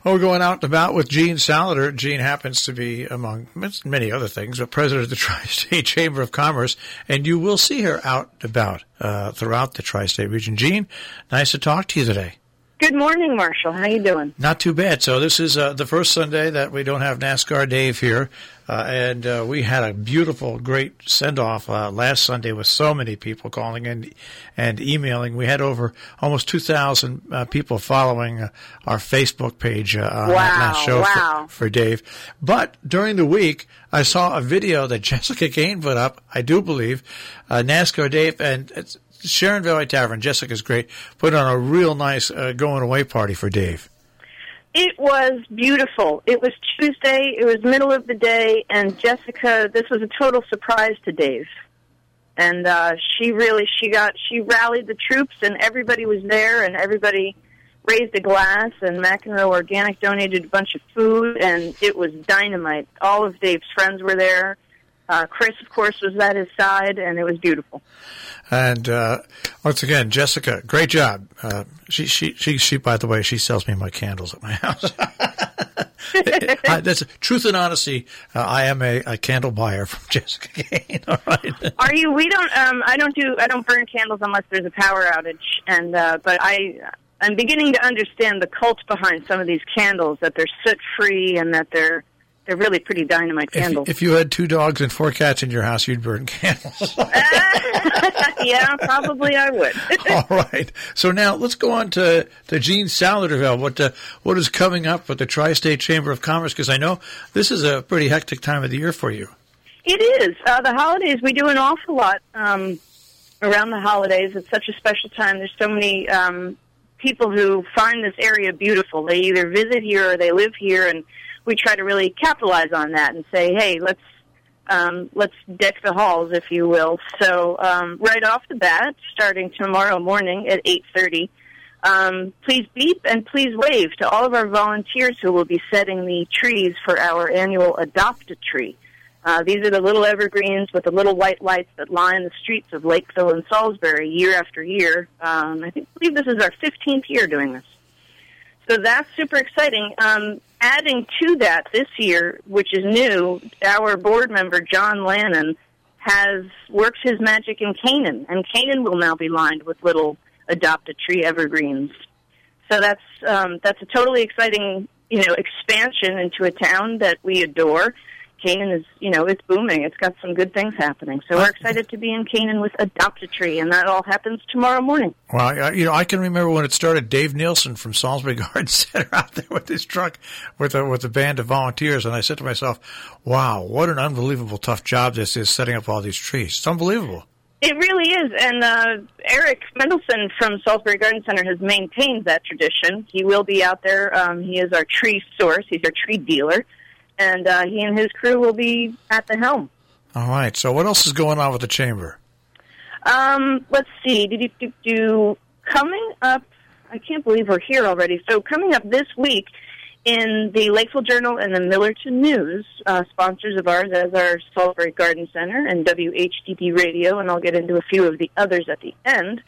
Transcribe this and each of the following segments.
We're going out and about with Gene Salater. Gene happens to be, among many other things, the president of the Tri-State Chamber of Commerce, and you will see her out and about throughout the Tri-State region. Gene, nice to talk to you today. Good morning, Marshall. How you doing? Not too bad. So this is the first Sunday that we don't have NASCAR Dave here, and we had a beautiful, great send-off last Sunday with so many people calling in and emailing. We had over almost 2,000 people following our Facebook page on that last show for Dave. But during the week, I saw a video that Jessica Kane put up, I do believe, NASCAR Dave, and it's Sharon Valley Tavern, Jessica's great, put on a real nice going-away party for Dave. It was beautiful. It was Tuesday, it was middle of the day, and Jessica, this was a total surprise to Dave. And she rallied the troops, and everybody was there, and everybody raised a glass, and McEnroe Organic donated a bunch of food, and it was dynamite. All of Dave's friends were there. Chris, of course, was at his side, and it was beautiful. And once again, Jessica, great job. She, by the way, she sells me my candles at my house. That's truth and honesty. I am a candle buyer from Jessica Kane. All right. Are you? We don't. I don't burn candles unless there's a power outage. And but I'm beginning to understand the cult behind some of these candles, that they're soot free and that they're really pretty dynamite candles. If you had 2 dogs and 4 cats in your house, you'd burn candles. Yeah, probably I would. All right. So now let's go on to Gene Salater. What is coming up with the Tri-State Chamber of Commerce? Because I know this is a pretty hectic time of the year for you. It is. The holidays, we do an awful lot around the holidays. It's such a special time. There's so many people who find this area beautiful. They either visit here or they live here, and we try to really capitalize on that and say, hey, let's deck the halls, if you will. So right off the bat, starting tomorrow morning at 8:30, please beep and please wave to all of our volunteers who will be setting the trees for our annual Adopt a Tree. These are the little evergreens with the little white lights that line the streets of Lakeville and Salisbury year after year. I believe this is our 15th year doing this. So that's super exciting. Adding to that this year, which is new, our board member, John Lannon, has worked his magic in Canaan, and Canaan will now be lined with little Adopt-A-Tree evergreens. So that's a totally exciting, expansion into a town that we adore. Canaan is, it's booming. It's got some good things happening. So we're excited to be in Canaan with Adopt a Tree, and that all happens tomorrow morning. Well, I can remember when it started, Dave Nielsen from Salisbury Garden Center out there with his truck with a band of volunteers, and I said to myself, wow, what an unbelievable tough job this is, setting up all these trees. It's unbelievable. It really is, and Eric Mendelson from Salisbury Garden Center has maintained that tradition. He will be out there. He is our tree source. He's our tree dealer. And he and his crew will be at the helm. All right. So what else is going on with the chamber? Let's see. Coming up, I can't believe we're here already. So coming up this week in the Lakeville Journal and the Millerton News, sponsors of ours as our Salisbury Garden Center and WHDP Radio, and I'll get into a few of the others at the end,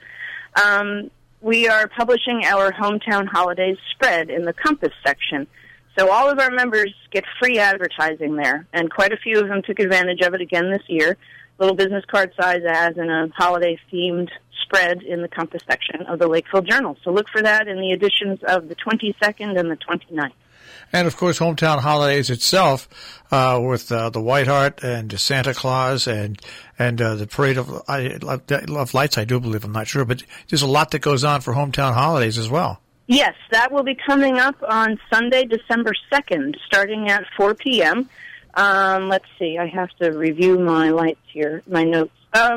we are publishing our Hometown Holidays spread in the Compass section. So all of our members get free advertising there, and quite a few of them took advantage of it again this year. Little business card size ads and a holiday-themed spread in the Compass section of the Lakeville Journal. So look for that in the editions of the 22nd and the 29th. And, of course, Hometown Holidays itself with the White Hart and Santa Claus and the Parade of Lights, I do believe. I'm not sure. But there's a lot that goes on for Hometown Holidays as well. Yes, that will be coming up on Sunday, December 2nd, starting at 4 p.m. Let's see, I have to review my lights here, my notes.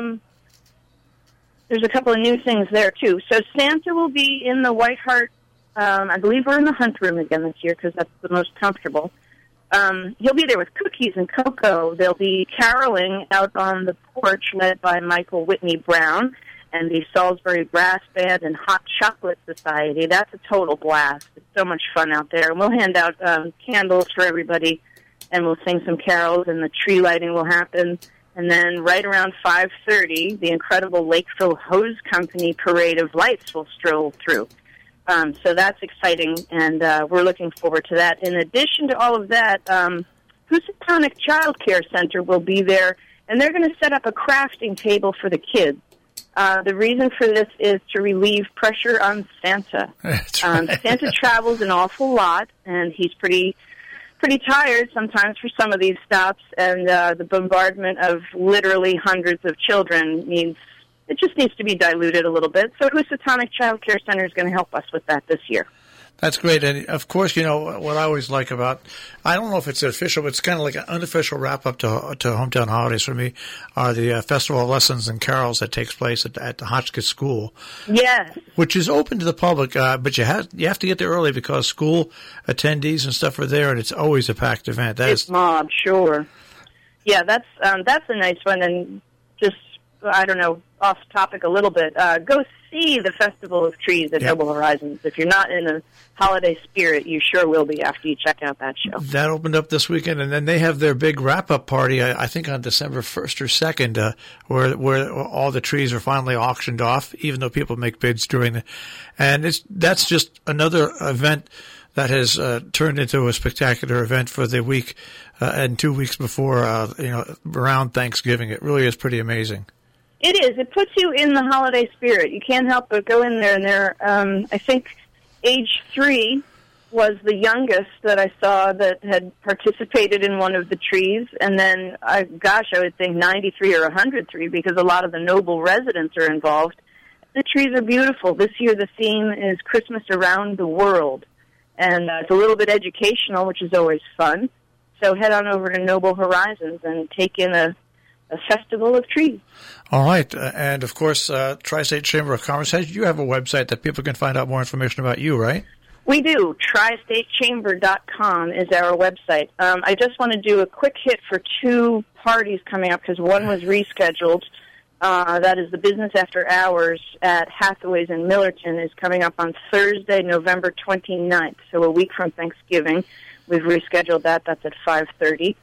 There's a couple of new things there, too. So Santa will be in the White Hart. I believe we're in the Hunt Room again this year because that's the most comfortable. He'll be there with cookies and cocoa. They'll be caroling out on the porch led by Michael Whitney Brown and the Salisbury Brass Band and Hot Chocolate Society. That's a total blast. It's so much fun out there. And we'll hand out candles for everybody, and we'll sing some carols, and the tree lighting will happen. And then right around 5:30, the incredible Lakeville Hose Company Parade of Lights will stroll through. So that's exciting, and we're looking forward to that. In addition to all of that, Housatonic Child Care Center will be there, and they're going to set up a crafting table for the kids. The reason for this is to relieve pressure on Santa. That's right. Santa travels an awful lot, and he's pretty tired sometimes for some of these stops, and the bombardment of literally hundreds of children just needs to be diluted a little bit. So Housatonic Child Care Center is going to help us with that this year. That's great. And, of course, what I always like about, I don't know if it's official, but it's kind of like an unofficial wrap-up to Hometown Holidays for me, are the Festival of Lessons and Carols that takes place at the Hotchkiss School. Yes. Which is open to the public, but you have to get there early because school attendees and stuff are there, and it's always a packed event. It's mob, sure. Yeah, that's a nice one. And just, I don't know, off topic a little bit, go see the Festival of Trees at Noble Horizons. If you're not in the holiday spirit, you sure will be after you check out that show. That opened up this weekend, and then they have their big wrap-up party, I think on December 1st or 2nd, where all the trees are finally auctioned off, even though people make bids during and that's just another event that has turned into a spectacular event for the week and 2 weeks before, around Thanksgiving. It really is pretty amazing. It is. It puts you in the holiday spirit. You can't help but go in there, and they're, I think, age 3 was the youngest that I saw that had participated in one of the trees, and then, I would think 93 or 103 because a lot of the Noble residents are involved. The trees are beautiful. This year the theme is Christmas Around the World, and it's a little bit educational, which is always fun. So head on over to Noble Horizons and take in a festival of trees. All right. And, of course, Tri-State Chamber of Commerce, you have a website that people can find out more information about you, right? We do. TriStateChamber.com is our website. I just want to do a quick hit for 2 parties coming up because one was rescheduled. That is the Business After Hours at Hathaway's in Millerton is coming up on Thursday, November 29th, so a week from Thanksgiving. We've rescheduled that. That's at 5:30.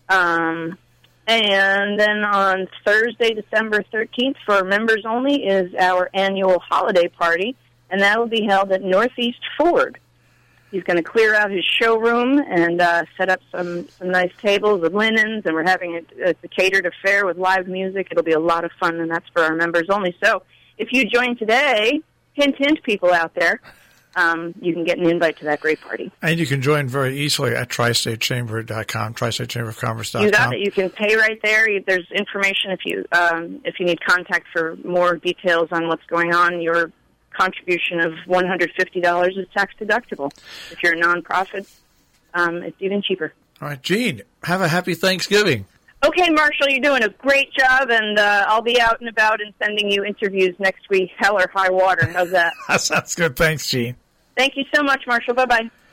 And then on Thursday, December 13th, for members only, is our annual holiday party, and that will be held at Northeast Ford. He's going to clear out his showroom and set up some nice tables with linens, and we're having a catered affair with live music. It'll be a lot of fun, and that's for our members only. So if you join today, hint, people out there, you can get an invite to that great party. And you can join very easily at TriStateChamber.com, TriStateChamberOfCommerce.com. You got it. You can pay right there. There's information if you need contact for more details on what's going on. Your contribution of $150 is tax deductible. If you're a nonprofit, it's even cheaper. All right, Jean, have a happy Thanksgiving. Okay, Marshall, you're doing a great job, and I'll be out and about and sending you interviews next week, hell or high water. How's that? That sounds good. Thanks, Jean. Thank you so much, Marshall. Bye-bye.